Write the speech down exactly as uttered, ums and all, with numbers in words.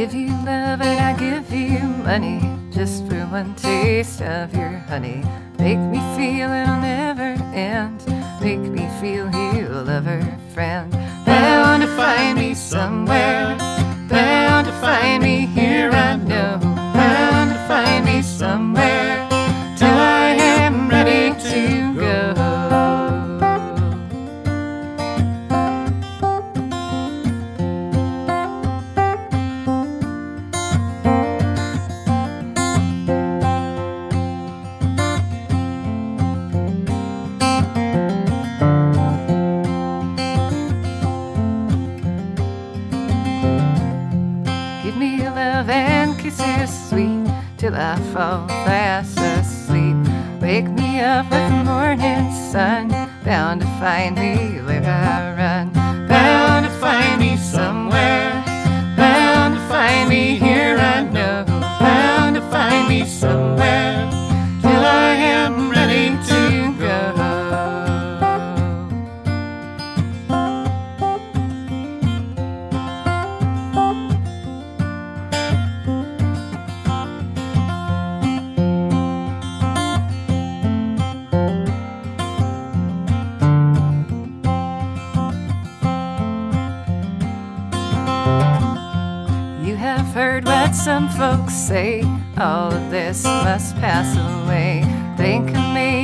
give you love and I give you money, just for one taste of your honey. Make me feel it'll never end, make me feel he'll lover friend. Bound to find me somewhere, bound to find me here I know. Bound to find me somewhere, till I am ready to go. Give me love and kisses sweet, till I fall fast asleep. Wake me up with the morning sun, bound to find me where I run. Bound to find me somewhere, bound to find me here I know. Bound to find me somewhere, till I am ready to go. You have heard what some folks say, all of this must pass away. Think of me